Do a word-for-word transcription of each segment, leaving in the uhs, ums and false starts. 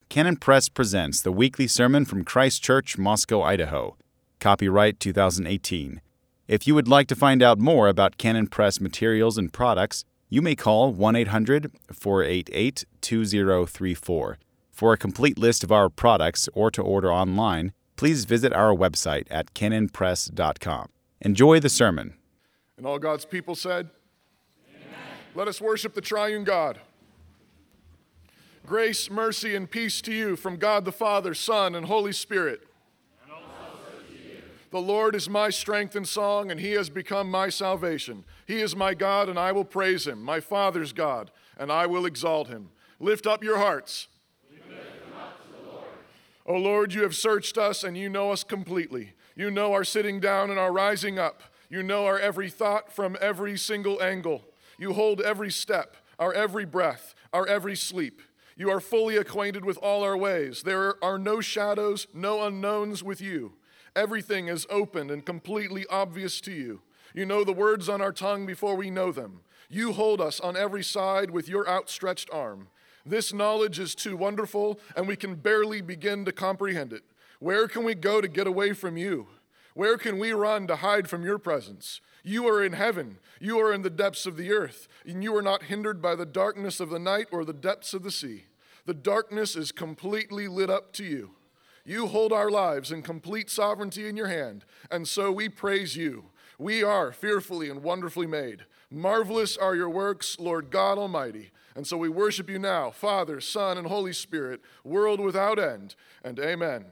Canon Press presents the weekly sermon from Christ Church, Moscow, Idaho. Copyright two thousand eighteen. If you would like to find out more about Canon Press materials and products, you may call one eight hundred, four eight eight, two zero three four. For a complete list of our products or to order online, please visit our website at canon press dot com. Enjoy the sermon. And all God's people said, Amen. Let us worship the triune God. Grace, mercy, and peace to you from God the Father, Son, and Holy Spirit. And also to you. The Lord is my strength and song, and he has become my salvation. He is my God, and I will praise him, my Father's God, and I will exalt him. Lift up your hearts. We lift them up to the Lord. O Lord, you have searched us, and you know us completely. You know our sitting down and our rising up. You know our every thought from every single angle. You hold every step, our every breath, our every sleep. You are fully acquainted with all our ways. There are no shadows, no unknowns with you. Everything is open and completely obvious to you. You know the words on our tongue before we know them. You hold us on every side with your outstretched arm. This knowledge is too wonderful, and we can barely begin to comprehend it. Where can we go to get away from you? Where can we run to hide from your presence? You are in heaven. You are in the depths of the earth, and you are not hindered by the darkness of the night or the depths of the sea. The darkness is completely lit up to you. You hold our lives in complete sovereignty in your hand, and so we praise you. We are fearfully and wonderfully made. Marvelous are your works, Lord God Almighty. And so we worship you now, Father, Son, and Holy Spirit, world without end, and amen.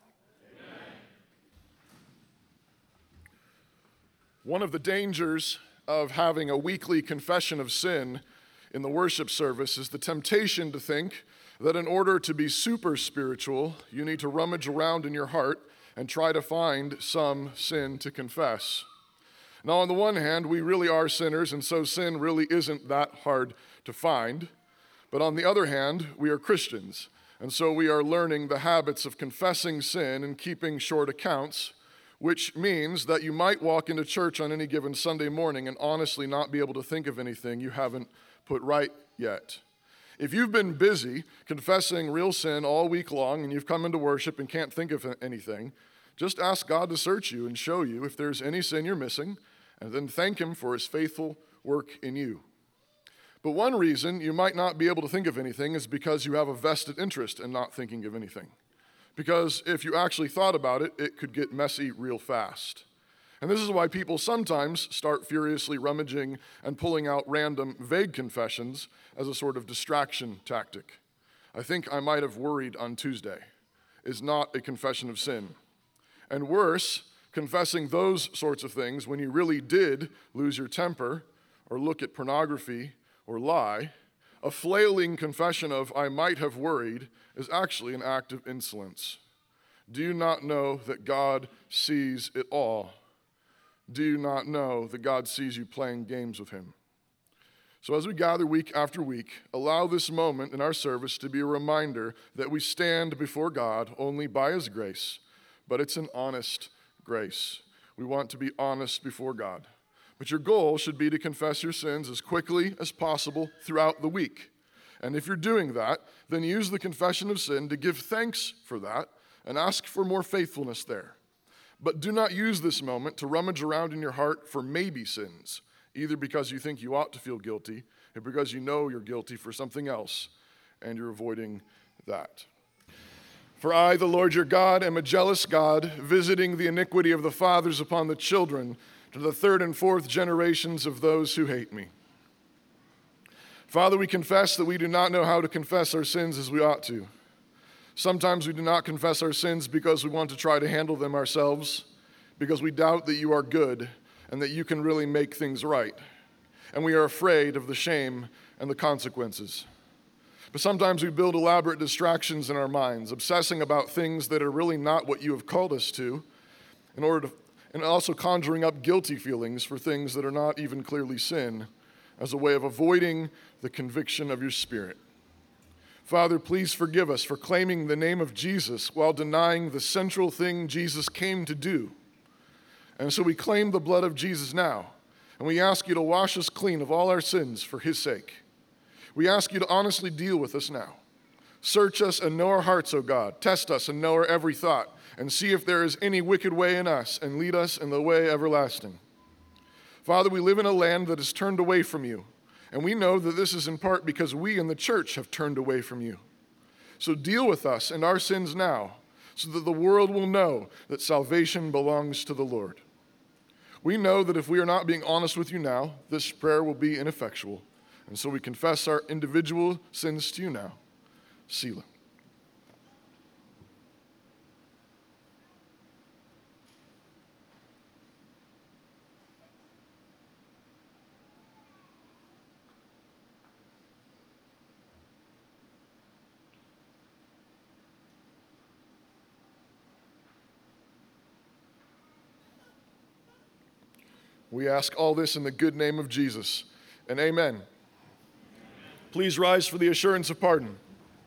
One of the dangers of having a weekly confession of sin in the worship service is the temptation to think that in order to be super spiritual, you need to rummage around in your heart and try to find some sin to confess. Now, on the one hand, we really are sinners, and so sin really isn't that hard to find. But on the other hand, we are Christians, and so we are learning the habits of confessing sin and keeping short accounts, which means that you might walk into church on any given Sunday morning and honestly not be able to think of anything you haven't put right yet. If you've been busy confessing real sin all week long and you've come into worship and can't think of anything, just ask God to search you and show you if there's any sin you're missing, and then thank him for his faithful work in you. But one reason you might not be able to think of anything is because you have a vested interest in not thinking of anything. Because if you actually thought about it, it could get messy real fast. And this is why people sometimes start furiously rummaging and pulling out random, vague confessions as a sort of distraction tactic. I think I might have worried on Tuesday is not a confession of sin. And worse, confessing those sorts of things when you really did lose your temper or look at pornography or lie, a flailing confession of I might have worried is actually an act of insolence. Do you not know that God sees it all? Do you not know that God sees you playing games with him? So as we gather week after week, allow this moment in our service to be a reminder that we stand before God only by his grace, but it's an honest grace. We want to be honest before God. But your goal should be to confess your sins as quickly as possible throughout the week. And if you're doing that, then use the confession of sin to give thanks for that and ask for more faithfulness there. But do not use this moment to rummage around in your heart for maybe sins, either because you think you ought to feel guilty or because you know you're guilty for something else and you're avoiding that. For I, the Lord your God, am a jealous God, visiting the iniquity of the fathers upon the children to the third and fourth generations of those who hate me. Father, we confess that we do not know how to confess our sins as we ought to. Sometimes we do not confess our sins because we want to try to handle them ourselves, because we doubt that you are good and that you can really make things right. And we are afraid of the shame and the consequences. But sometimes we build elaborate distractions in our minds, obsessing about things that are really not what you have called us to, in order to, and also conjuring up guilty feelings for things that are not even clearly sin, as a way of avoiding the conviction of your Spirit. Father, please forgive us for claiming the name of Jesus while denying the central thing Jesus came to do. And so we claim the blood of Jesus now, and we ask you to wash us clean of all our sins for his sake. We ask you to honestly deal with us now. Search us and know our hearts, O God. Test us and know our every thought, and see if there is any wicked way in us, and lead us in the way everlasting. Father, we live in a land that is turned away from you, and we know that this is in part because we in the church have turned away from you. So deal with us and our sins now, so that the world will know that salvation belongs to the Lord. We know that if we are not being honest with you now, this prayer will be ineffectual, and so we confess our individual sins to you now. Selah. We ask all this in the good name of Jesus, and amen. Amen. Please rise for the assurance of pardon.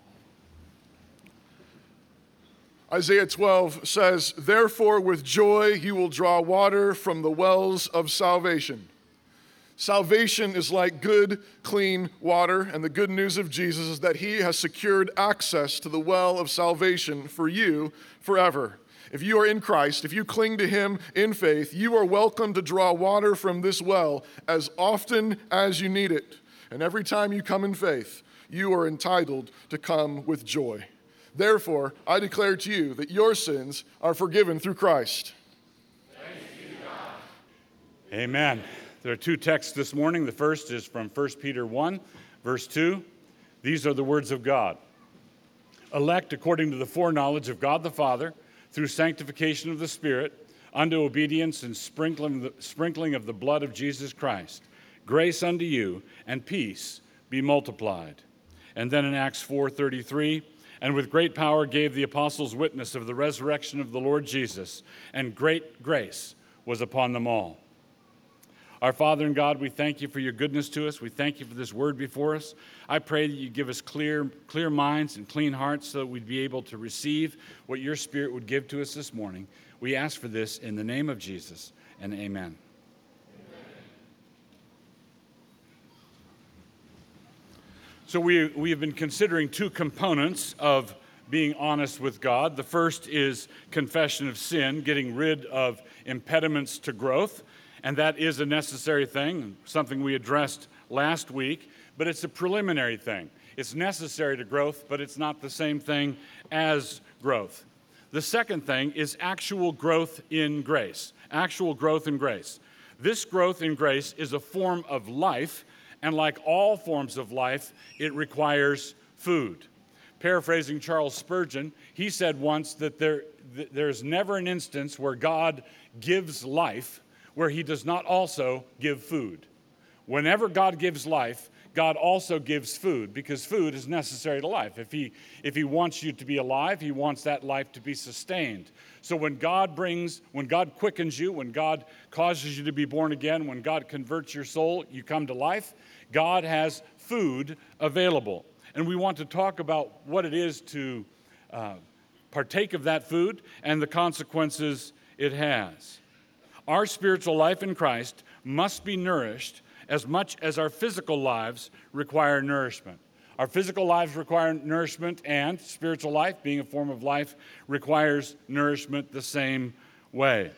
Isaiah twelve says, "Therefore with joy he will draw water from the wells of salvation." Salvation is like good, clean water, and the good news of Jesus is that he has secured access to the well of salvation for you forever. If you are in Christ, if you cling to him in faith, you are welcome to draw water from this well as often as you need it. And every time you come in faith, you are entitled to come with joy. Therefore, I declare to you that your sins are forgiven through Christ. Thanks be to God. Amen. There are two texts this morning. The first is from First Peter one, verse two. These are the words of God. Elect according to the foreknowledge of God the Father, through sanctification of the Spirit, unto obedience and sprinkling, the, sprinkling of the blood of Jesus Christ. Grace unto you and peace be multiplied. And then in Acts four thirty-three, and with great power gave the apostles witness of the resurrection of the Lord Jesus, and great grace was upon them all. Our Father and God, we thank you for your goodness to us. We thank you for this word before us. I pray that you give us clear, clear minds and clean hearts so that we'd be able to receive what your Spirit would give to us this morning. We ask for this in the name of Jesus, and amen. Amen. So we, we have been considering two components of being honest with God. The first is confession of sin, getting rid of impediments to growth. And that is a necessary thing, something we addressed last week, but it's a preliminary thing. It's necessary to growth, but it's not the same thing as growth. The second thing is actual growth in grace, actual growth in grace. This growth in grace is a form of life, and like all forms of life, it requires food. Paraphrasing Charles Spurgeon, he said once that there, th- there's never an instance where God gives life where he does not also give food. Whenever God gives life, God also gives food, because food is necessary to life. If he, if he wants you to be alive, he wants that life to be sustained. So when God brings, when God quickens you, when God causes you to be born again, when God converts your soul, you come to life, God has food available. And we want to talk about what it is to uh, partake of that food and the consequences it has. Our spiritual life in Christ must be nourished as much as our physical lives require nourishment. Our physical lives require nourishment, and spiritual life, being a form of life, requires nourishment the same way.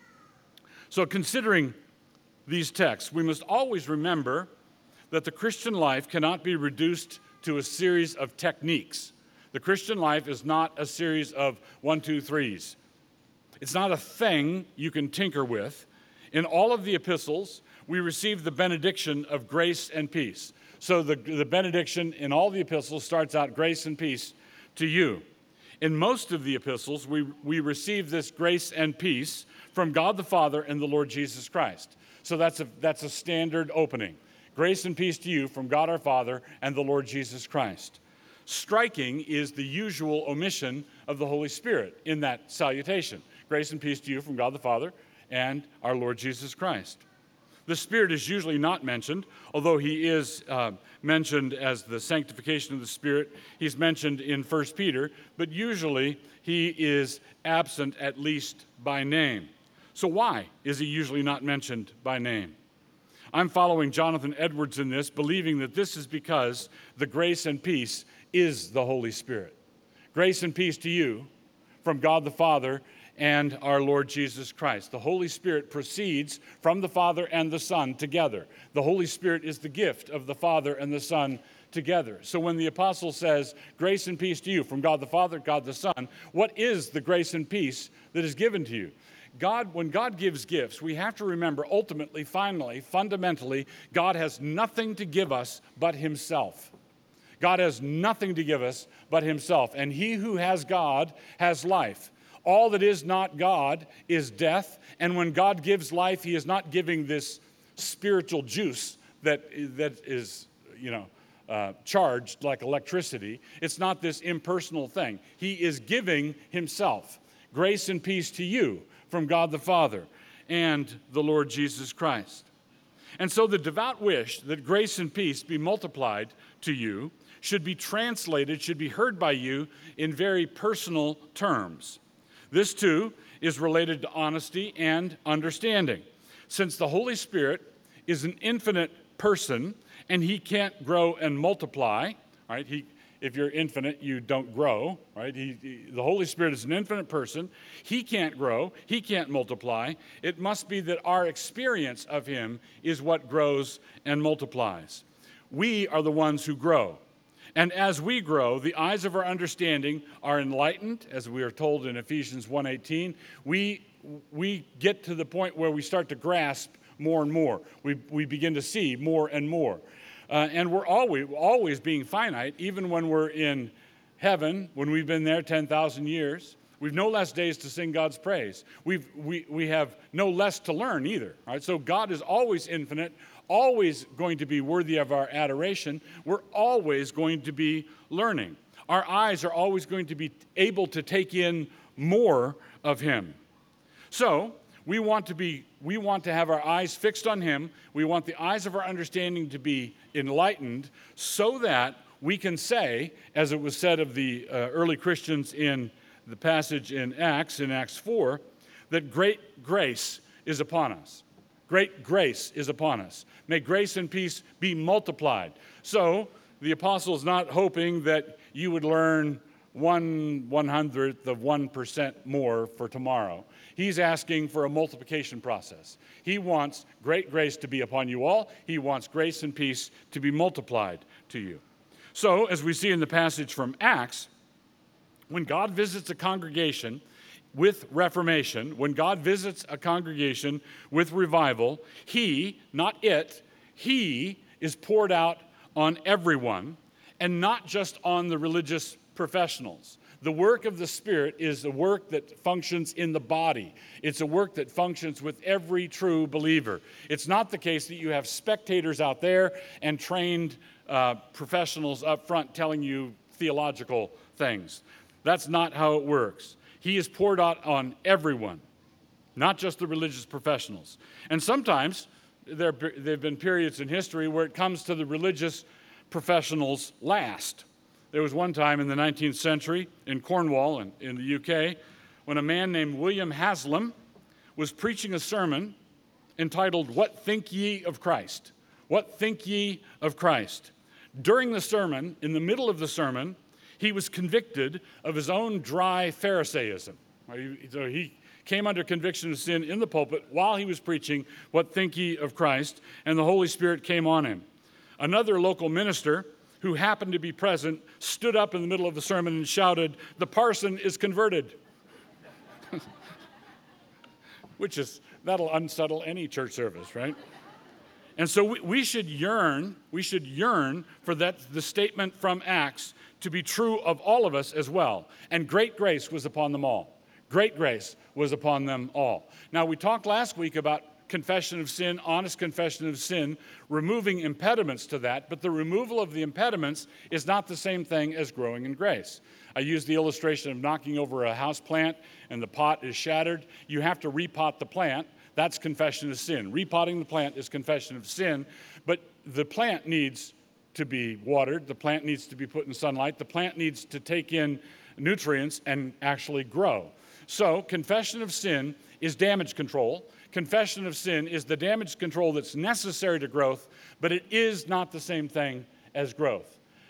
So considering these texts, we must always remember that the Christian life cannot be reduced to a series of techniques. The Christian life is not a series of one, two, threes. It's not a thing you can tinker with. In all of the epistles, we receive the benediction of grace and peace. So the, the benediction in all the epistles starts out, grace and peace to you. In most of the epistles, we, we receive this grace and peace from God the Father and the Lord Jesus Christ. So that's a, that's a standard opening. Grace and peace to you from God our Father and the Lord Jesus Christ. Striking is the usual omission of the Holy Spirit in that salutation. Grace and peace to you from God the Father and our Lord Jesus Christ. The Spirit is usually not mentioned, although he is uh, mentioned as the sanctification of the Spirit. He's mentioned in First Peter, but usually he is absent at least by name. So why is he usually not mentioned by name? I'm following Jonathan Edwards in this, believing that this is because the grace and peace is the Holy Spirit. Grace and peace to you from God the Father and our Lord Jesus Christ. The Holy Spirit proceeds from the Father and the Son together. The Holy Spirit is the gift of the Father and the Son together. So when the apostle says, grace and peace to you from God the Father, God the Son, what is the grace and peace that is given to you? God, when God gives gifts, we have to remember ultimately, finally, fundamentally, God has nothing to give us but himself. God has nothing to give us but himself. And he who has God has life. All that is not God is death. And when God gives life, he is not giving this spiritual juice that, that is, you know, uh, charged like electricity. It's not this impersonal thing. He is giving himself. Grace and peace to you from God the Father and the Lord Jesus Christ. And so the devout wish that grace and peace be multiplied to you should be translated, should be heard by you in very personal terms. This, too, is related to honesty and understanding. Since the Holy Spirit is an infinite person and he can't grow and multiply, right? He, if you're infinite, you don't grow, right? He, he, the Holy Spirit is an infinite person. He can't grow. He can't multiply. It must be that our experience of him is what grows and multiplies. We are the ones who grow. And as we grow, the eyes of our understanding are enlightened, as we are told in Ephesians one eighteen. We, we get to the point where we start to grasp more and more. We, we begin to see more and more. Uh, and we're always, always being finite, even when we're in heaven, when we've been there ten thousand years. We've no less days to sing God's praise. We've, we, we have no less to learn either. Right? So God is always infinite, always going to be worthy of our adoration. We're always going to be learning. Our eyes are always going to be able to take in more of him. So we want to be, we want to have our eyes fixed on him. We want the eyes of our understanding to be enlightened so that we can say, as it was said of the uh, early Christians in the passage in Acts, in Acts four, that great grace is upon us. Great grace is upon us. May grace and peace be multiplied. So the apostle is not hoping that you would learn one one hundredth of one percent more for tomorrow. He's asking for a multiplication process. He wants great grace to be upon you all. He wants grace and peace to be multiplied to you. So, as we see in the passage from Acts, when God visits a congregation with reformation, when God visits a congregation with revival, he, not it, he is poured out on everyone and not just on the religious professionals. The work of the Spirit is a work that functions in the body. It's a work that functions with every true believer. It's not the case that you have spectators out there and trained uh, professionals up front telling you theological things. That's not how it works. He is poured out on everyone, not just the religious professionals. And sometimes there have been periods in history where it comes to the religious professionals last. There was one time in the nineteenth century in Cornwall in, in the U K when a man named William Haslam was preaching a sermon entitled, "What Think Ye of Christ?" What think ye of Christ? During the sermon, in the middle of the sermon, he was convicted of his own dry Pharisaism. So he came under conviction of sin in the pulpit while he was preaching, "What think ye of Christ?" And the Holy Spirit came on him. Another local minister who happened to be present stood up in the middle of the sermon and shouted, "The parson is converted." Which is, that'll unsettle any church service, right? And so we, we should yearn, we should yearn for that, the statement from Acts to be true of all of us as well. And great grace was upon them all. Great grace was upon them all. Now, we talked last week about confession of sin, honest confession of sin, removing impediments to that, but the removal of the impediments is not the same thing as growing in grace. I used the illustration of knocking over a house plant and the pot is shattered. You have to repot the plant. That's confession of sin. Repotting the plant is confession of sin, but the plant needs to be watered. The plant needs to be put in sunlight. The plant needs to take in nutrients and actually grow. So confession of sin is damage control. Confession of sin is the damage control that's necessary to growth, but it is not the same thing as growth.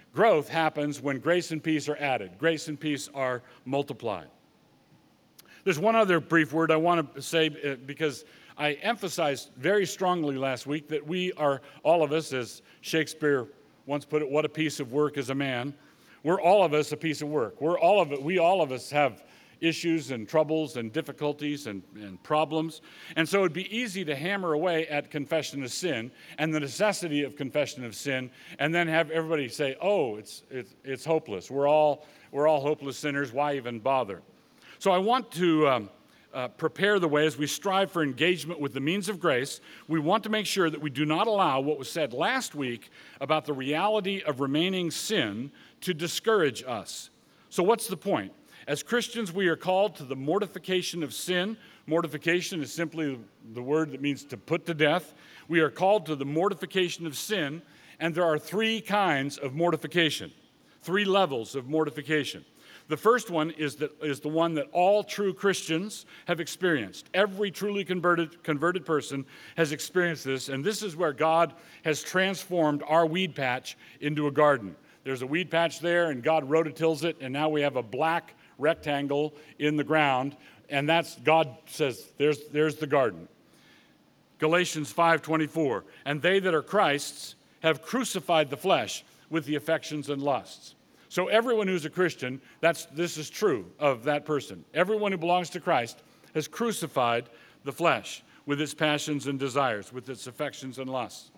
Growth happens when grace and peace are added. Grace and peace are multiplied. There's one other brief word I want to say uh, because I emphasized very strongly last week that we are, all of us, as Shakespeare once put it, what a piece of work is a man. We're all of us a piece of work. We're all of it. We all of us have issues and troubles and difficulties and, and problems. And so it'd be easy to hammer away at confession of sin and the necessity of confession of sin and then have everybody say, oh, it's, it's, it's hopeless. We're all, we're all hopeless sinners. Why even bother? So I want to um, uh, prepare the way as we strive for engagement with the means of grace. We want to make sure that we do not allow what was said last week about the reality of remaining sin to discourage us. So what's the point? As Christians, we are called to the mortification of sin. Mortification is simply the word that means to put to death. We are called to the mortification of sin, and there are three kinds of mortification, three levels of mortification. The first one is, that, is the one that all true Christians have experienced. Every truly converted, converted person has experienced this, and this is where God has transformed our weed patch into a garden. There's a weed patch there, and God rototills it, and now we have a black rectangle in the ground, and that's, God says, there's, there's the garden. Galatians five twenty-four, and they that are Christ's have crucified the flesh with the affections and lusts. So everyone who's a Christian, that's, this is true of that person. Everyone who belongs to Christ has crucified the flesh with its passions and desires, with its affections and lusts.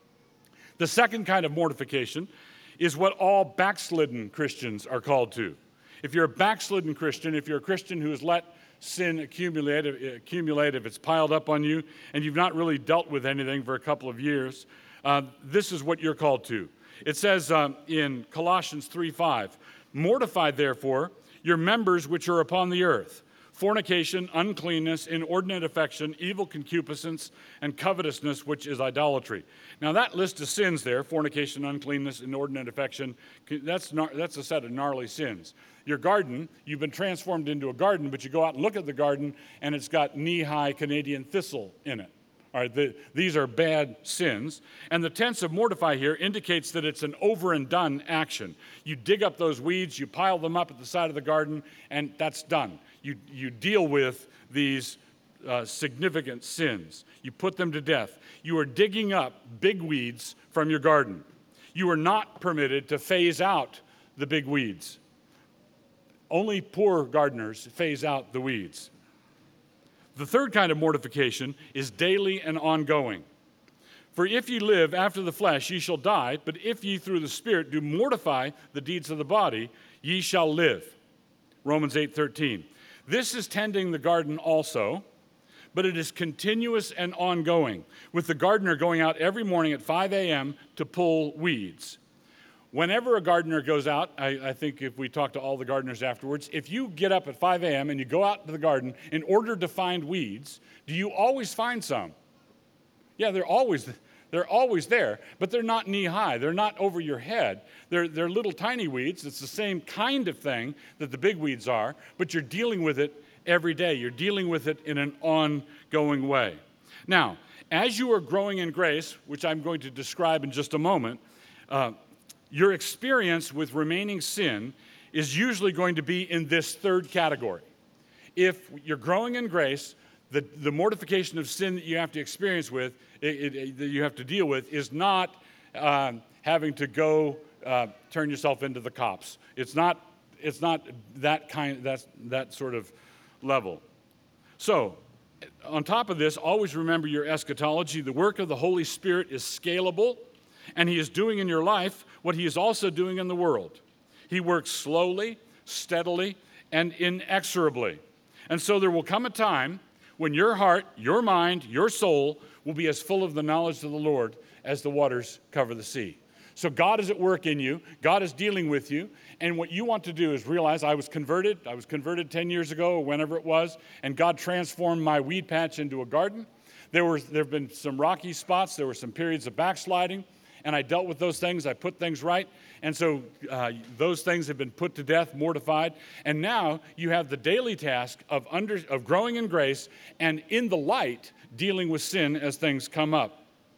The second kind of mortification is what all backslidden Christians are called to. If you're a backslidden Christian, if you're a Christian who has let sin accumulate, accumulate if it's piled up on you, and you've not really dealt with anything for a couple of years, uh, this is what you're called to. It says um, in Colossians three five, mortify therefore your members which are upon the earth, fornication, uncleanness, inordinate affection, evil concupiscence, and covetousness, which is idolatry. Now that list of sins there, fornication, uncleanness, inordinate affection, that's, gnar- that's a set of gnarly sins. Your garden, you've been transformed into a garden, but you go out and look at the garden, and it's got knee-high Canadian thistle in it. All right, the, these are bad sins. And the tense of mortify here indicates that it's an over and done action. You dig up those weeds, you pile them up at the side of the garden, and that's done. You, you deal with these uh, significant sins. You put them to death. You are digging up big weeds from your garden. You are not permitted to phase out the big weeds. Only poor gardeners phase out the weeds. The third kind of mortification is daily and ongoing. For if ye live after the flesh, ye shall die, but if ye through the Spirit do mortify the deeds of the body, ye shall live. Romans eight thirteen. This is tending the garden also, but it is continuous and ongoing, with the gardener going out every morning at five a.m. to pull weeds. Whenever a gardener goes out, I, I think if we talk to all the gardeners afterwards, if you get up at five a.m. and you go out to the garden in order to find weeds, do you always find some? Yeah, they're always they're always there, but they're not knee-high. They're not over your head. They're, they're little tiny weeds. It's the same kind of thing that the big weeds are, but you're dealing with it every day. You're dealing with it in an ongoing way. Now, as you are growing in grace, which I'm going to describe in just a moment, uh, your experience with remaining sin is usually going to be in this third category. If you're growing in grace, the, the mortification of sin that you have to experience with, it, it, that you have to deal with, is not um, having to go uh, turn yourself into the cops. It's not, it's not that kind, that, that sort of level. So, on top of this, always remember your eschatology. The work of the Holy Spirit is scalable, and He is doing in your life what He is also doing in the world. He works slowly, steadily, and inexorably. And so there will come a time when your heart, your mind, your soul will be as full of the knowledge of the Lord as the waters cover the sea. So God is at work in you. God is dealing with you. And what you want to do is realize I was converted. I was converted ten years ago or whenever it was, and God transformed my weed patch into a garden. There were, there have been some rocky spots. There were some periods of backsliding. And I dealt with those things. I put things right. And so uh, those things have been put to death, mortified. And now you have the daily task of, under, of growing in grace and in the light, dealing with sin as things come up.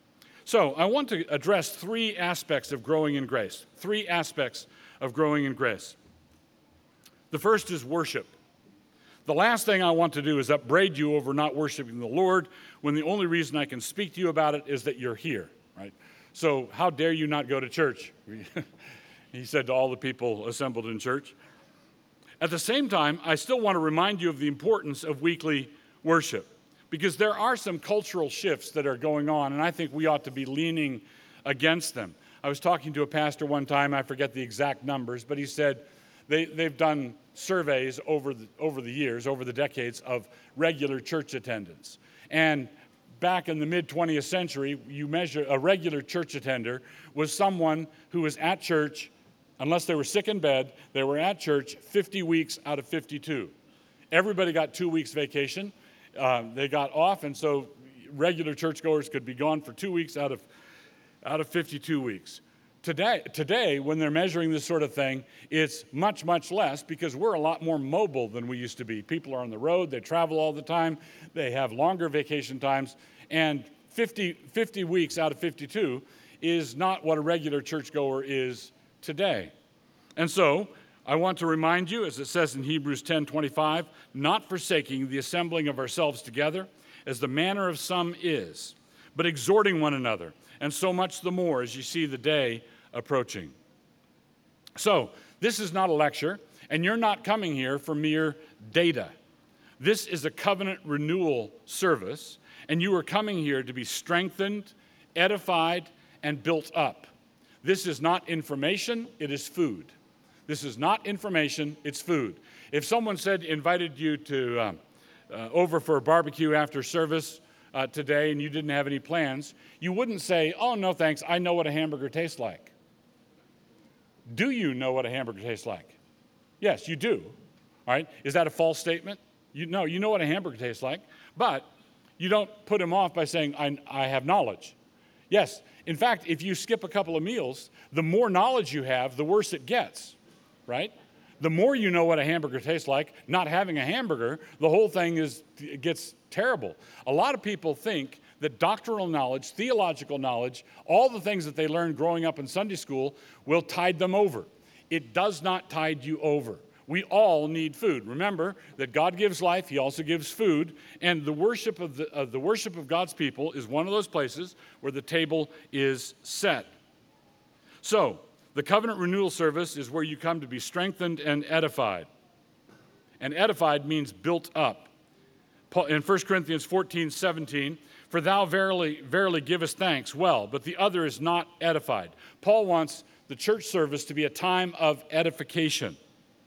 So I want to address three aspects of growing in grace. Three aspects of growing in grace. The first is worship. The last thing I want to do is upbraid you over not worshiping the Lord when the only reason I can speak to you about it is that you're here, right? So how dare you not go to church? He said to all the people assembled in church. At the same time, I still want to remind you of the importance of weekly worship, because there are some cultural shifts that are going on, and I think we ought to be leaning against them. I was talking to a pastor one time, I forget the exact numbers, but he said they, they've done surveys over the, over the years, over the decades, of regular church attendance. And back in the mid-twentieth century, you measure a regular church attender was someone who was at church, unless they were sick in bed, they were at church fifty weeks out of fifty-two. Everybody got two weeks vacation. Uh, they got off, and so regular churchgoers could be gone for two weeks out of out of fifty-two weeks. Today, today, when they're measuring this sort of thing, it's much, much less because we're a lot more mobile than we used to be. People are on the road, they travel all the time, they have longer vacation times, and fifty, fifty weeks out of fifty-two is not what a regular churchgoer is today. And so, I want to remind you, as it says in Hebrews ten twenty-five, not forsaking the assembling of ourselves together, as the manner of some is, but exhorting one another, and so much the more as you see the day approaching. So, this is not a lecture, and you're not coming here for mere data. This is a covenant renewal service, and you are coming here to be strengthened, edified, and built up. This is not information, it is food. This is not information, it's food. If someone said, invited you to um, uh, over for a barbecue after service uh, today and you didn't have any plans, you wouldn't say, oh, no thanks, I know what a hamburger tastes like. Do you know what a hamburger tastes like? Yes, you do. All right, is that a false statement? You know, you know what a hamburger tastes like, but you don't put him off by saying, I, I have knowledge. Yes, in fact, if you skip a couple of meals, the more knowledge you have, the worse it gets, right? The more you know what a hamburger tastes like, not having a hamburger, the whole thing is it gets terrible. A lot of people think that doctrinal knowledge, theological knowledge, all the things that they learned growing up in Sunday school will tide them over. It does not tide you over. We all need food. Remember that God gives life, He also gives food, and the worship of the, uh, the worship of God's people is one of those places where the table is set. So, the covenant renewal service is where you come to be strengthened and edified. And edified means built up. Paul, in First Corinthians fourteen seventeen, for thou verily, verily givest thanks well, but the other is not edified. Paul wants the church service to be a time of edification.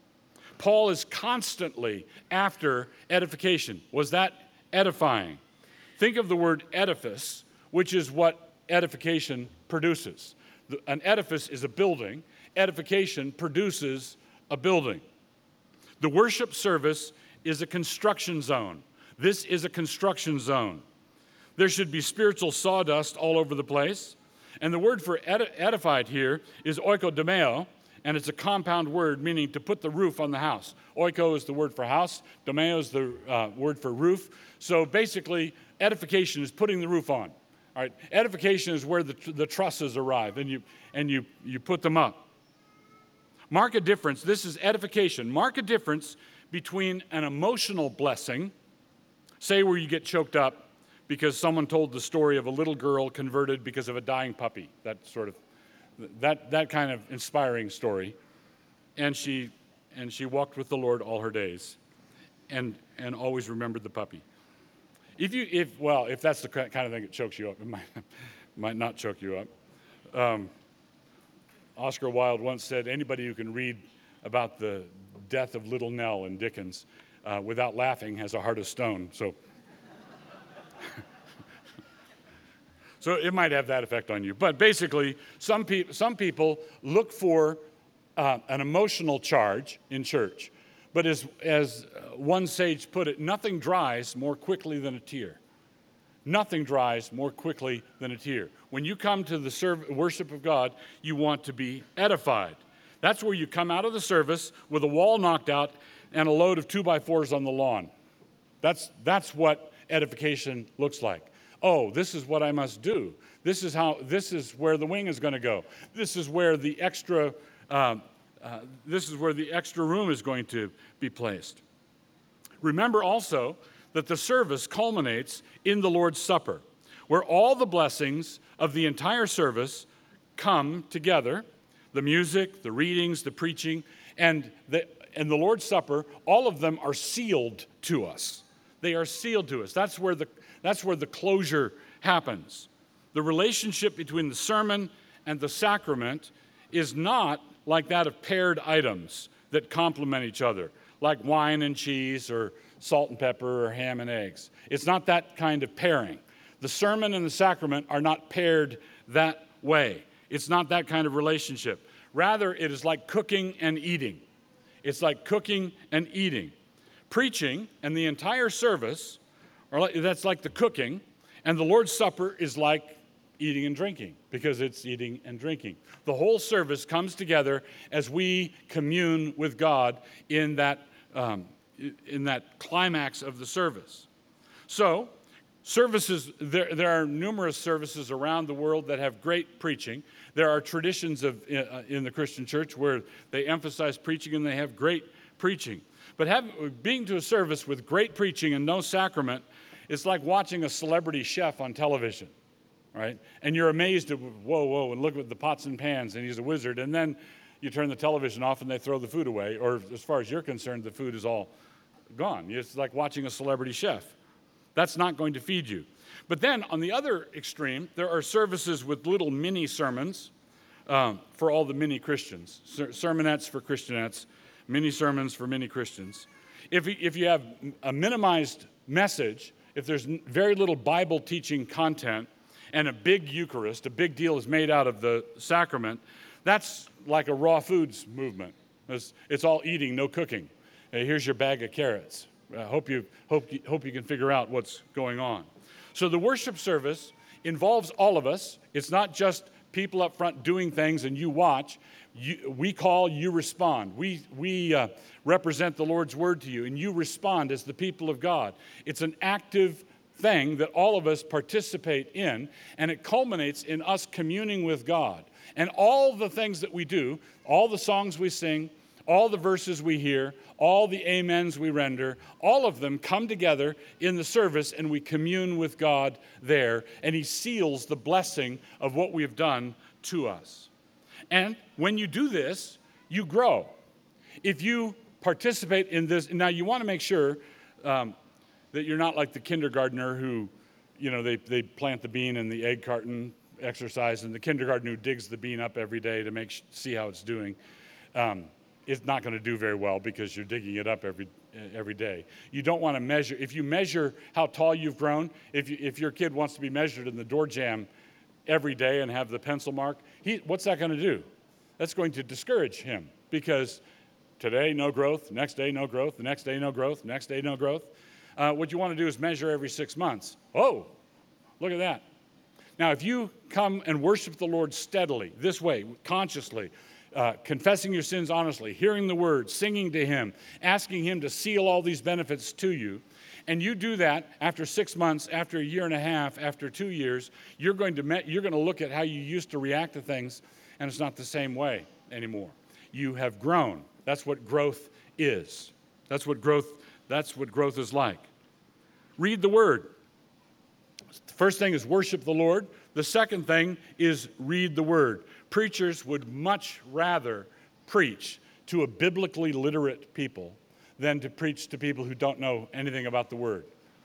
Paul is constantly after edification. Was that edifying? Think of the word edifice, which is what edification produces. An edifice is a building. Edification produces a building. The worship service is a construction zone. This is a construction zone. There should be spiritual sawdust all over the place. And the word for edi- edified here is oikodomeo, and it's a compound word meaning to put the roof on the house. Oiko is the word for house. Domeo is the uh, word for roof. So basically, edification is putting the roof on. All right, edification is where the, the trusses arrive, and you and you you put them up. Mark a difference. This is edification. Mark a difference between an emotional blessing, say where you get choked up because someone told the story of a little girl converted because of a dying puppy. That sort of that that kind of inspiring story, and she and she walked with the Lord all her days, and and always remembered the puppy. If you, if well, if that's the kind of thing that chokes you up, it might, might not choke you up. Um, Oscar Wilde once said, anybody who can read about the death of Little Nell in Dickens uh, without laughing has a heart of stone. So, so it might have that effect on you. But basically, some, pe- some people look for uh, an emotional charge in church. But as, as one sage put it, nothing dries more quickly than a tear. Nothing dries more quickly than a tear. When you come to the serv- worship of God, you want to be edified. That's where you come out of the service with a wall knocked out and a load of two by fours on the lawn. That's, that's what edification looks like. Oh, this is what I must do. This is how. This is where the wing is going to go. This is where the extra. Uh, uh, this is where the extra room is going to be placed. Remember also that the service culminates in the Lord's Supper, where all the blessings of the entire service come together. The music, the readings, the preaching, and the and the Lord's Supper. All of them are sealed to us. They are sealed to us. That's where the that's where the closure happens. The relationship between the sermon and the sacrament is not like that of paired items that complement each other, like wine and cheese or salt and pepper or ham and eggs. It's not that kind of pairing. The sermon and the sacrament are not paired that way. It's not that kind of relationship. Rather, it is like cooking and eating. It's like cooking and eating. Preaching and the entire service, are like, that's like the cooking, and the Lord's Supper is like eating and drinking, because it's eating and drinking. The whole service comes together as we commune with God in that, um, in that climax of the service. So, services, there, there are numerous services around the world that have great preaching. There are traditions of, uh, in the Christian church where they emphasize preaching and they have great preaching. But having, being to a service with great preaching and no sacrament is like watching a celebrity chef on television, right? And you're amazed at, whoa, whoa, and look at the pots and pans, and he's a wizard. And then you turn the television off and they throw the food away, or as far as you're concerned, the food is all gone. It's like watching a celebrity chef. That's not going to feed you. But then on the other extreme, there are services with little mini sermons um, for all the mini Christians, Ser- sermonettes for Christianettes, mini sermons for mini Christians. If you, if you have a minimized message, if there's very little Bible teaching content and a big Eucharist, a big deal is made out of the sacrament, that's like a raw foods movement. It's, it's all eating, no cooking. Hey, here's your bag of carrots. I hope you, hope, you, hope you can figure out what's going on. So the worship service involves all of us. It's not just people up front doing things and you watch. You, we call, you respond. We, we uh, represent the Lord's word to you, and you respond as the people of God. It's an active thing that all of us participate in, and it culminates in us communing with God. And all the things that we do, all the songs we sing, all the verses we hear, all the amens we render, all of them come together in the service, and we commune with God there, and he seals the blessing of what we have done to us. And when you do this, you grow. If you participate in this, now you want to make sure um, that you're not like the kindergartner who, you know, they, they plant the bean in the egg carton exercise, and the kindergartner who digs the bean up every day to make see how it's doing. Um, It's not going to do very well because you're digging it up every every day. You don't want to measure. If you measure how tall you've grown, if you, if your kid wants to be measured in the door jamb every day and have the pencil mark, he, what's that going to do? That's going to discourage him, because today no growth, next day no growth, the next day no growth, next day no growth. Uh, what you want to do is measure every six months. Oh, look at that. Now, if you come and worship the Lord steadily, this way, consciously, Uh, confessing your sins honestly, hearing the word, singing to him, asking him to seal all these benefits to you, and you do that after six months, after a year and a half, after two years, you're going to me- you're going to look at how you used to react to things, and it's not the same way anymore. You have grown. That's what growth is. That's what growth. That's what growth is like. Read the word. The first thing is worship the Lord. The second thing is read the word. Preachers would much rather preach to a biblically literate people than to preach to people who don't know anything about the word.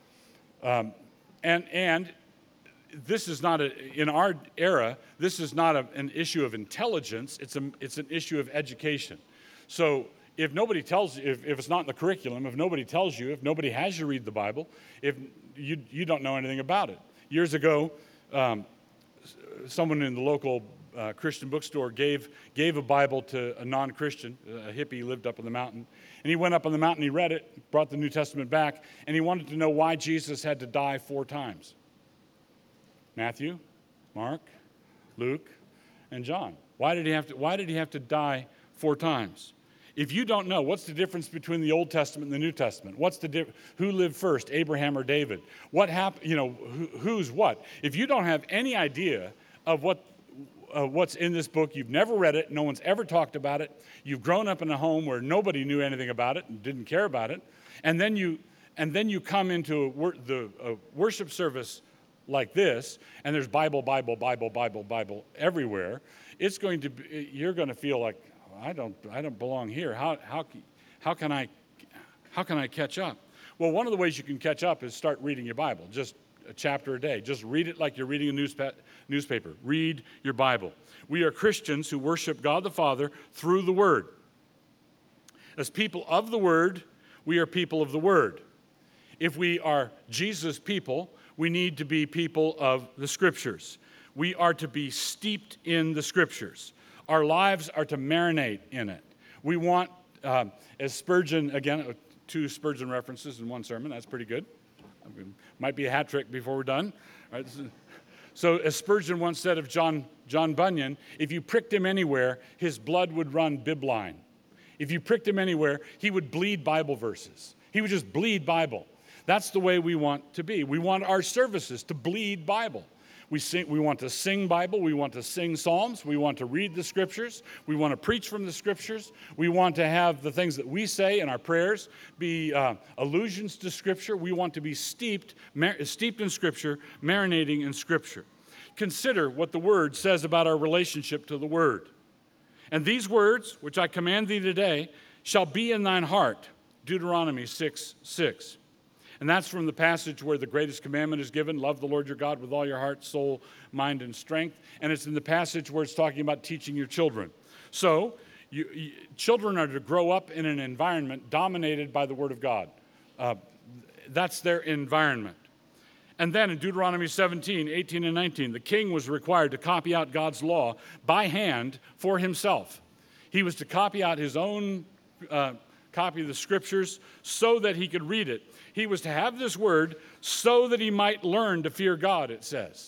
Um, and and this is not a, in our era, this is not a, an issue of intelligence, it's a, it's an issue of education. So if nobody tells you, if, if it's not in the curriculum, if nobody tells you, if nobody has you read the Bible, if you, you don't know anything about it. Years ago, um, someone in the local Uh, Christian bookstore gave gave a Bible to a non-Christian, a hippie lived up on the mountain, and he went up on the mountain, he read it, brought the New Testament back, and he wanted to know why Jesus had to die four times. Matthew, Mark, Luke, and John. Why did he have to, why did he have to die four times? If you don't know, what's the difference between the Old Testament and the New Testament? What's the di- who lived first, Abraham or David? What happened? You know, who, who's what? If you don't have any idea of what uh, what's in this book, you've never read it, no one's ever talked about it. You've grown up in a home where nobody knew anything about it and didn't care about it, and then you and then you come into a wor- the a worship service like this, and there's Bible, Bible, Bible, Bible, Bible everywhere. It's going to be, you're going to feel like, I don't, I don't belong here. How, how, how can I, how can I catch up? Well, one of the ways you can catch up is start reading your Bible, just a chapter a day. Just read it like you're reading a newspa- newspaper. Read your Bible. We are Christians who worship God the Father through the Word. As people of the Word, we are people of the Word. If we are Jesus' people, we need to be people of the Scriptures. We are to be steeped in the Scriptures. Our lives are to marinate in it. We want, um, as Spurgeon, again, two Spurgeon references in one sermon. That's pretty good. I mean, might be a hat trick before we're done. All right, so as Spurgeon once said of John, John Bunyan, if you pricked him anywhere, his blood would run bibline. If you pricked him anywhere, he would bleed Bible verses. He would just bleed Bible. That's the way we want to be. We want our services to bleed Bible. We sing, we want to sing Bible. We want to sing Psalms. We want to read the Scriptures. We want to preach from the Scriptures. We want to have the things that we say in our prayers be uh, allusions to Scripture. We want to be steeped, mar- steeped in Scripture, marinating in Scripture. Consider what the Word says about our relationship to the Word. And these words, which I command thee today, shall be in thine heart. Deuteronomy six six. And that's from the passage where the greatest commandment is given, love the Lord your God with all your heart, soul, mind, and strength. And it's in the passage where it's talking about teaching your children. So, you, you, children are to grow up in an environment dominated by the Word of God. Uh, that's their environment. And then in Deuteronomy seventeen, eighteen, and nineteen, the king was required to copy out God's law by hand for himself. He was to copy out his own uh, copy of the Scriptures so that he could read it. He was to have this word so that he might learn to fear God, it says.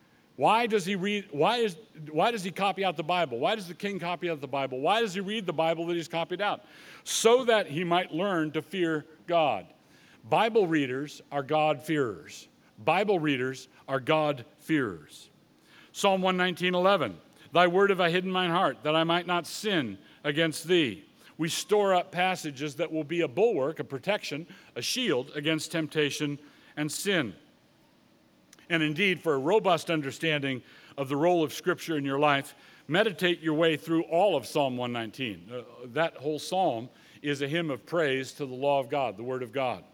Why does he read, why is, why does he copy out the Bible? Why does the king copy out the Bible? Why does he read the Bible that he's copied out? So that he might learn to fear God. Bible readers are God-fearers. Bible readers are God-fearers. Psalm one nineteen, eleven. Thy word have I hidden in mine heart, that I might not sin against thee. We store up passages that will be a bulwark, a protection, a shield against temptation and sin. And indeed, for a robust understanding of the role of Scripture in your life, meditate your way through all of Psalm one nineteen. Uh, that whole psalm is a hymn of praise to the law of God, the Word of God.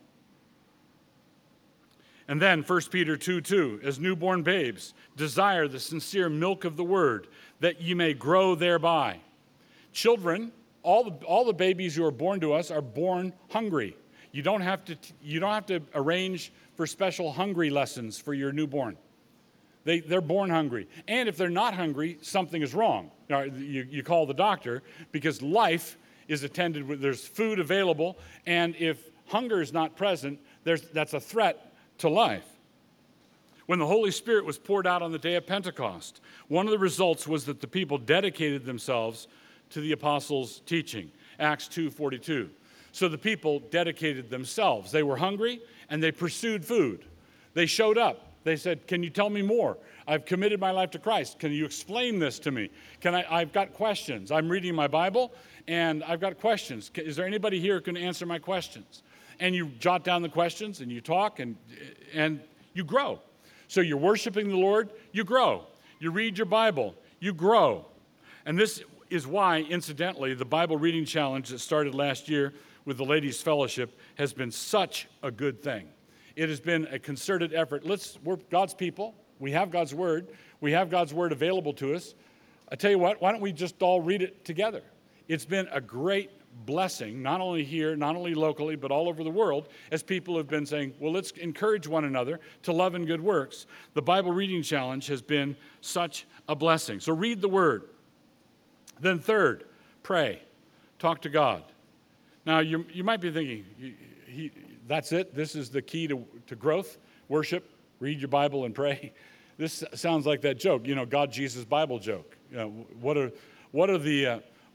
And then First Peter two two, as newborn babes, desire the sincere milk of the Word, that ye may grow thereby. Children, All the, all the babies who are born to us are born hungry. You don't have to, you don't have to arrange for special hungry lessons for your newborn. They, they're born hungry. And if they're not hungry, something is wrong. Now, you, you call the doctor because life is attended with, there's food available, and if hunger is not present, there's, that's a threat to life. When the Holy Spirit was poured out on the day of Pentecost, one of the results was that the people dedicated themselves to the apostles' teaching, Acts two forty-two. So the people dedicated themselves. They were hungry, and they pursued food. They showed up. They said, can you tell me more? I've committed my life to Christ. Can you explain this to me? Can I, I've got questions. I'm reading my Bible, and I've got questions. Is there anybody here who can answer my questions? And you jot down the questions, and you talk, and, and you grow. So you're worshiping the Lord, you grow. You read your Bible, you grow. And this is why, incidentally, the Bible reading challenge that started last year with the Ladies' Fellowship has been such a good thing. It has been a concerted effort. Let's, we're God's people. We have God's Word. We have God's Word available to us. I tell you what, why don't we just all read it together? It's been a great blessing, not only here, not only locally, but all over the world, as people have been saying, well, let's encourage one another to love and good works. The Bible reading challenge has been such a blessing. So read the Word. Then third, pray. Talk to God. Now, you, you might be thinking, he, he, that's it? This is the key to, to growth? Worship, read your Bible, and pray? This sounds like that joke, you know, God, Jesus, Bible joke. You know, what are, what are the... Uh,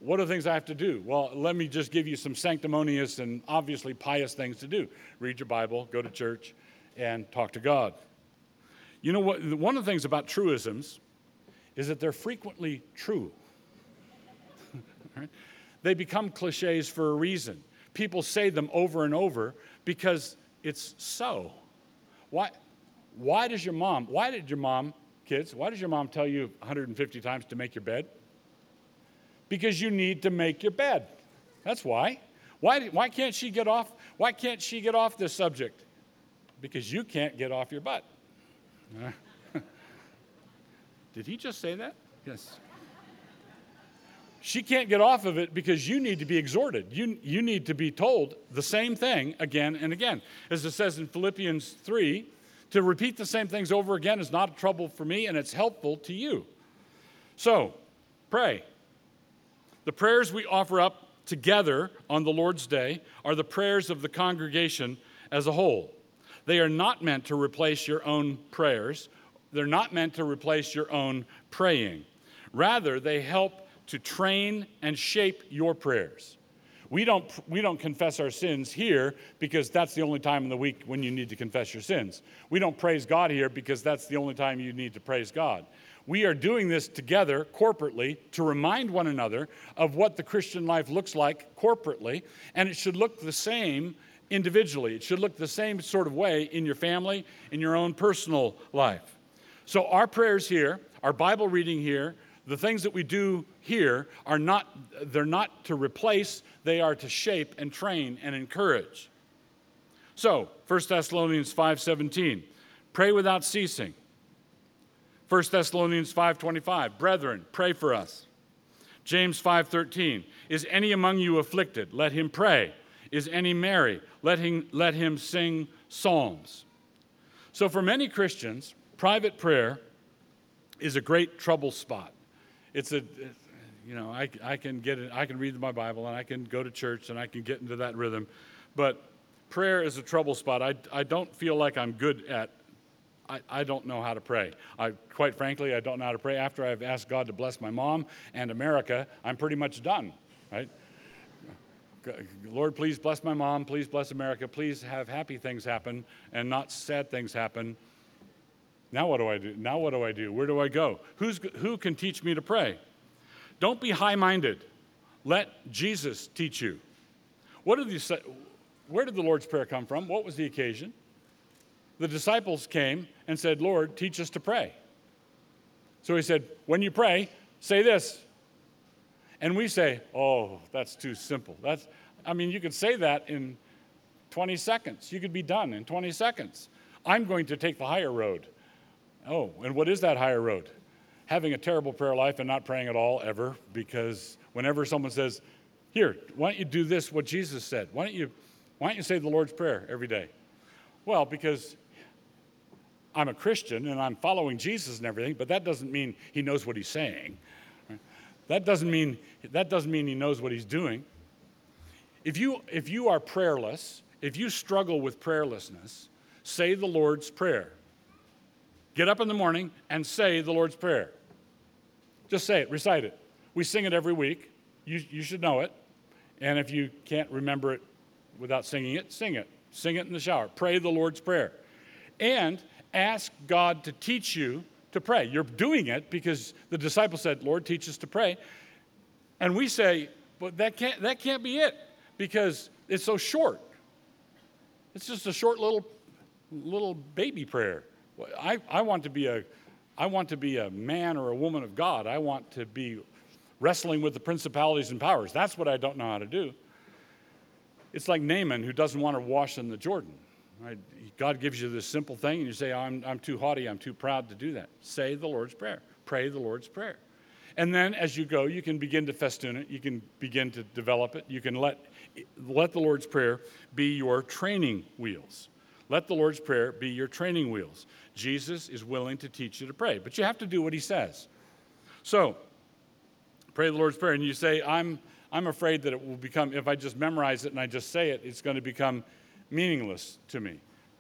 what are the things I have to do? Well, let me just give you some sanctimonious and obviously pious things to do. Read your Bible, go to church, and talk to God. You know what? One of the things about truisms is that they're frequently true. Right? They become cliches for a reason. People say them over and over because it's so. Why, why does your mom, why did your mom, kids, why does your mom tell you one hundred fifty times to make your bed? Because you need to make your bed. That's why. Why, why can't she get off, why can't she get off this subject? Because you can't get off your butt. Did he just say that? Yes. She can't get off of it because you need to be exhorted. You, you need to be told the same thing again and again. As it says in Philippians three, to repeat the same things over again is not a trouble for me, and it's helpful to you. So, pray. The prayers we offer up together on the Lord's Day are the prayers of the congregation as a whole. They are not meant to replace your own prayers. They're not meant to replace your own praying. Rather, they help to train and shape your prayers. We don't, we don't confess our sins here because that's the only time in the week when you need to confess your sins. We don't praise God here because that's the only time you need to praise God. We are doing this together corporately to remind one another of what the Christian life looks like corporately, and it should look the same individually. It should look the same sort of way in your family, in your own personal life. So our prayers here, our Bible reading here, the things that we do here are not, they're not to replace, they are to shape and train and encourage. So, First Thessalonians five seventeen, pray without ceasing. First Thessalonians five twenty-five, brethren, pray for us. James five thirteen, is any among you afflicted? Let him pray. Is any merry? Let him, let him sing psalms. So for many Christians, private prayer is a great trouble spot. It's a, you know, I, I can get it, I can read my Bible and I can go to church and I can get into that rhythm, but prayer is a trouble spot. I, I don't feel like I'm good at, I, I don't know how to pray. I, quite frankly, I don't know how to pray. After I've asked God to bless my mom and America, I'm pretty much done, right? Lord, please bless my mom, please bless America, please have happy things happen and not sad things happen. Now what do I do? Now what do I do? Where do I go? Who's, who can teach me to pray? Don't be high-minded. Let Jesus teach you. What did you say? Where did the Lord's Prayer come from? What was the occasion? The disciples came and said, Lord, teach us to pray. So he said, when you pray, say this. And we say, oh, that's too simple. That's, I mean, you could say that in twenty seconds. You could be done in twenty seconds. I'm going to take the higher road. Oh, and what is that higher road? Having a terrible prayer life and not praying at all ever, because whenever someone says, here, why don't you do this, what Jesus said? Why don't you, why don't you say the Lord's Prayer every day? Well, because I'm a Christian and I'm following Jesus and everything, but that doesn't mean he knows what he's saying. That doesn't mean, that doesn't mean he knows what he's doing. If you, if you are prayerless, if you struggle with prayerlessness, say the Lord's Prayer. Get up in the morning and say the Lord's Prayer. Just say it, recite it. We sing it every week. You, you should know it. And if you can't remember it without singing it, sing it. Sing it in the shower. Pray the Lord's Prayer. And ask God to teach you to pray. You're doing it because the disciples said, Lord, teach us to pray. And we say, but that can't, that can't be it because it's so short. It's just a short little, little baby prayer. I, I want to be a, I want to be a man or a woman of God. I want to be wrestling with the principalities and powers. That's what I don't know how to do. It's like Naaman who doesn't want to wash in the Jordan. Right? God gives you this simple thing, and you say, I'm, I'm too haughty, I'm too proud to do that. Say the Lord's Prayer. Pray the Lord's Prayer. And then as you go, you can begin to festoon it. You can begin to develop it. You can let, let the Lord's Prayer be your training wheels. Let the Lord's Prayer be your training wheels. Jesus is willing to teach you to pray, but you have to do what he says. So, pray the Lord's Prayer, and you say, I'm, I'm afraid that it will become, if I just memorize it and I just say it, it's going to become meaningless to me.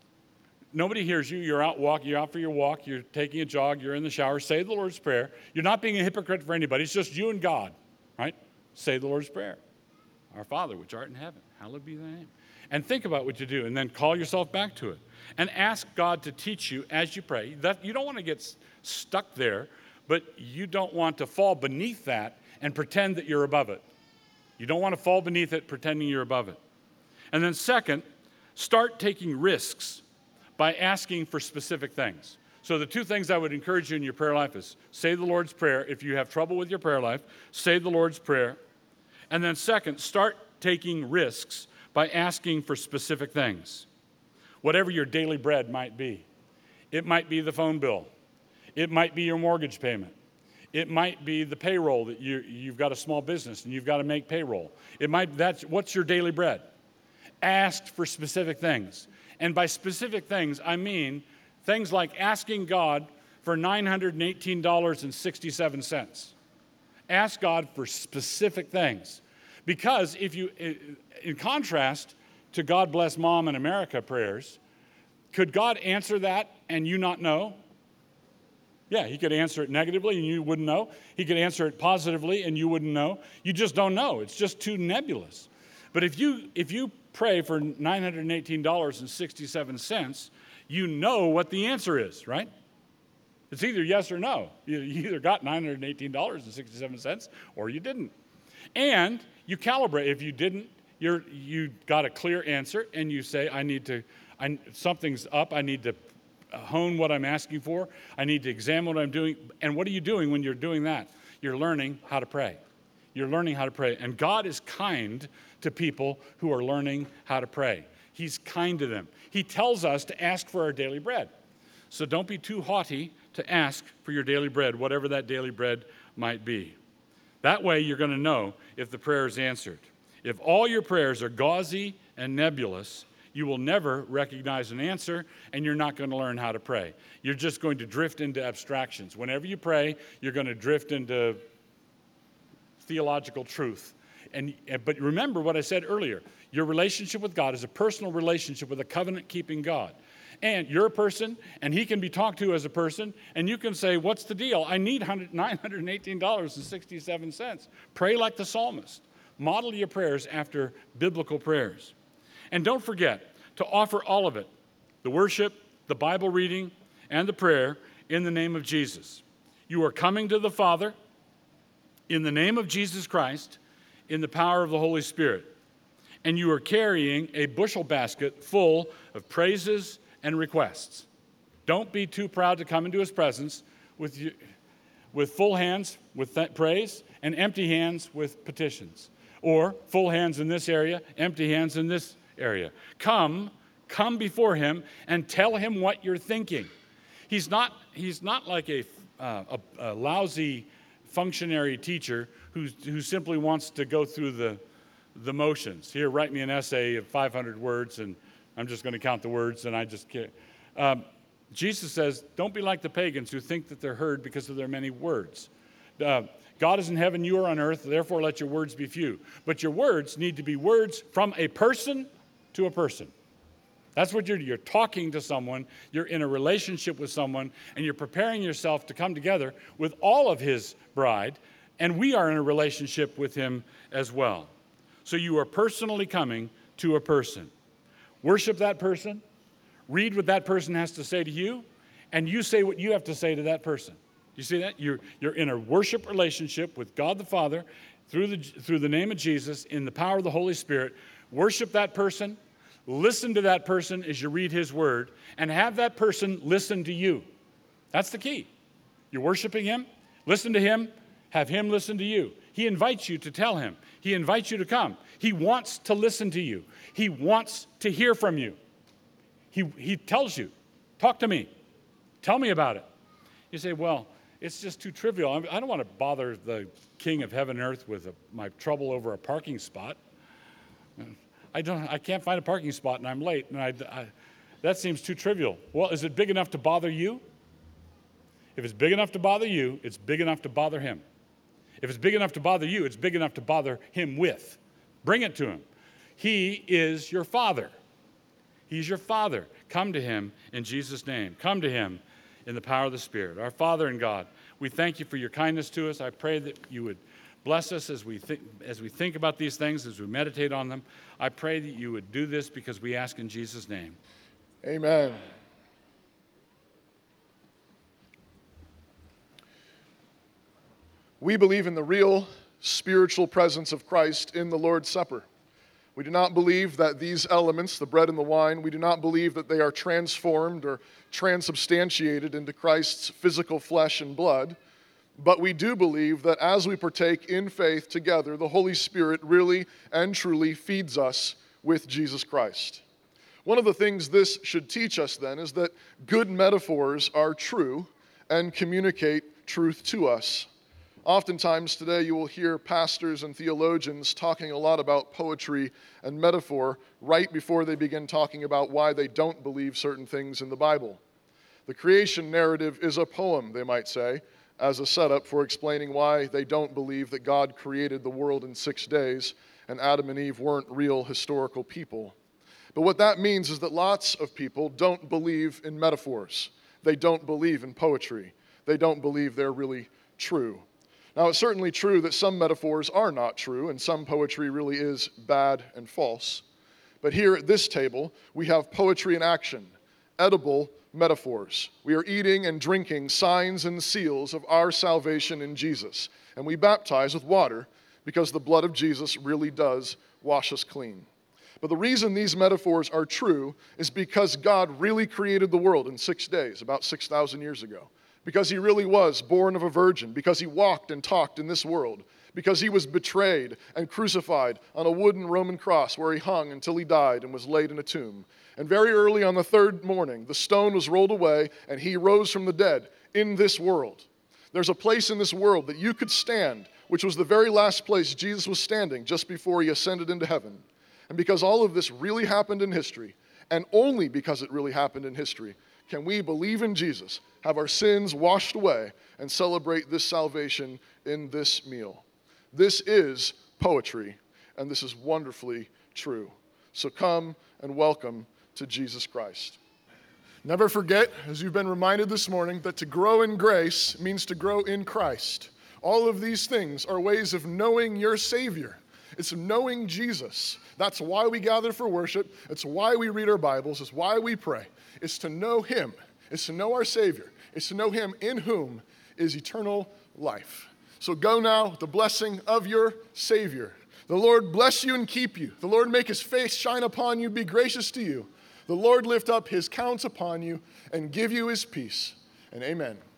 Nobody hears you. You're out walking. You're out for your walk. You're taking a jog. You're in the shower. Say the Lord's Prayer. You're not being a hypocrite for anybody. It's just you and God, right? say the Lord's Prayer. Our Father, which art in heaven, hallowed be thy name. And think about what you do, and then call yourself back to it. And ask God to teach you as you pray. That, you don't want to get stuck there, but you don't want to fall beneath that and pretend that you're above it. You don't want to fall beneath it pretending you're above it. And then second, start taking risks by asking for specific things. So the two things I would encourage you in your prayer life is say the Lord's Prayer. If you have trouble with your prayer life, say the Lord's Prayer. And then second, start taking risks by asking for specific things. Whatever your daily bread might be. It might be the phone bill. It might be your mortgage payment. It might be the payroll that you, you've got a small business and you've got to make payroll. It might, that's, what's your daily bread? Ask for specific things. And by specific things, I mean things like asking God for nine hundred eighteen dollars and sixty-seven cents. Ask God for specific things. Because if you, in contrast to God Bless Mom in America prayers, could God answer that and you not know? Yeah, he could answer it negatively and you wouldn't know. He could answer it positively and you wouldn't know. You just don't know. It's just too nebulous. But if you if you pray for nine hundred eighteen dollars and sixty-seven cents, you know what the answer is, right? It's either yes or no. You either got nine hundred eighteen dollars and sixty-seven cents or you didn't. And you calibrate. If you didn't, you're, you got a clear answer and you say, I need to, I, something's up. I need to hone what I'm asking for. I need to examine what I'm doing. And what are you doing when you're doing that? You're learning how to pray. You're learning how to pray. And God is kind to people who are learning how to pray. He's kind to them. He tells us to ask for our daily bread. So don't be too haughty to ask for your daily bread, whatever that daily bread might be. That way you're going to know if the prayer is answered. If all your prayers are gauzy and nebulous, you will never recognize an answer, and you're not going to learn how to pray. You're just going to drift into abstractions. Whenever you pray, you're going to drift into theological truth. And, but remember what I said earlier. Your relationship with God is a personal relationship with a covenant-keeping God. And you're a person, and he can be talked to as a person, and you can say, what's the deal? I need nine hundred eighteen dollars and sixty-seven cents. Pray like the psalmist. Model your prayers after biblical prayers. And don't forget to offer all of it, the worship, the Bible reading, and the prayer in the name of Jesus. You are coming to the Father in the name of Jesus Christ, in the power of the Holy Spirit. And you are carrying a bushel basket full of praises and requests. Don't be too proud to come into his presence with, you, with full hands with that praise and empty hands with petitions. Or full hands in this area, empty hands in this area. Come, come before him and tell him what you're thinking. He's not, he's not like a, uh, a, a lousy functionary teacher who, who simply wants to go through the, the motions. Here, write me an essay of five hundred words, and I'm just going to count the words, and I just can't. Um, Jesus says, don't be like the pagans who think that they're heard because of their many words. Uh, God is in heaven, you are on earth, therefore let your words be few. But your words need to be words from a person to a person. That's what you're doing. You're talking to someone, you're in a relationship with someone, and you're preparing yourself to come together with all of his bride, and we are in a relationship with him as well. So you are personally coming to a person. Worship that person, read what that person has to say to you, and you say what you have to say to that person. You see that? You're, you're in a worship relationship with God the Father through the, through the name of Jesus in the power of the Holy Spirit. Worship that person, listen to that person as you read his word, and have that person listen to you. That's the key. You're worshiping him, listen to him, have him listen to you. He invites you to tell him. He invites you to come. He wants to listen to you. He wants to hear from you. He, he tells you, talk to me. Tell me about it. You say, well, it's just too trivial. I don't want to bother the King of heaven and earth with a, my trouble over a parking spot. I don't. I can't find a parking spot, and I'm late. And I, I, that seems too trivial. Well, is it big enough to bother you? If it's big enough to bother you, it's big enough to bother him. If it's big enough to bother you, it's big enough to bother him with. Bring it to him. He is your Father. He's your Father. Come to him in Jesus' name. Come to him in the power of the Spirit. Our Father and God, we thank you for your kindness to us. I pray that you would Bless us as we think as we think about these things, as we meditate on them. I pray that you would do this because we ask in Jesus' name. Amen. We believe in the real spiritual presence of Christ in the Lord's Supper. We do not believe that these elements, the bread and the wine, we do not believe that they are transformed or transubstantiated into Christ's physical flesh and blood, but we do believe that as we partake in faith together, the Holy Spirit really and truly feeds us with Jesus Christ. One of the things this should teach us then is that good metaphors are true and communicate truth to us. Oftentimes today you will hear pastors and theologians talking a lot about poetry and metaphor right before they begin talking about why they don't believe certain things in the Bible. The creation narrative is a poem, they might say, as a setup for explaining why they don't believe that God created the world in six days and Adam and Eve weren't real historical people. But what that means is that lots of people don't believe in metaphors. They don't believe in poetry. They don't believe they're really true. Now, it's certainly true that some metaphors are not true, and some poetry really is bad and false. But here at this table, we have poetry in action, edible metaphors. We are eating and drinking signs and seals of our salvation in Jesus. And we baptize with water because the blood of Jesus really does wash us clean. But the reason these metaphors are true is because God really created the world in six days, about six thousand years ago. Because he really was born of a virgin, because he walked and talked in this world, because he was betrayed and crucified on a wooden Roman cross where he hung until he died and was laid in a tomb. And very early on the third morning, the stone was rolled away and he rose from the dead in this world. There's a place in this world that you could stand, which was the very last place Jesus was standing just before he ascended into heaven. And because all of this really happened in history, and only because it really happened in history, can we believe in Jesus, have our sins washed away, and celebrate this salvation in this meal. This is poetry, and this is wonderfully true. So come and welcome to Jesus Christ. Never forget, as you've been reminded this morning, that to grow in grace means to grow in Christ. All of these things are ways of knowing your Savior. It's knowing Jesus. That's why we gather for worship. It's why we read our Bibles. It's why we pray. It's to know him. It's to know our Savior. It's to know him in whom is eternal life. So go now with the blessing of your Savior. The Lord bless you and keep you. The Lord make his face shine upon you, be gracious to you. The Lord lift up his countenance upon you and give you his peace. And amen.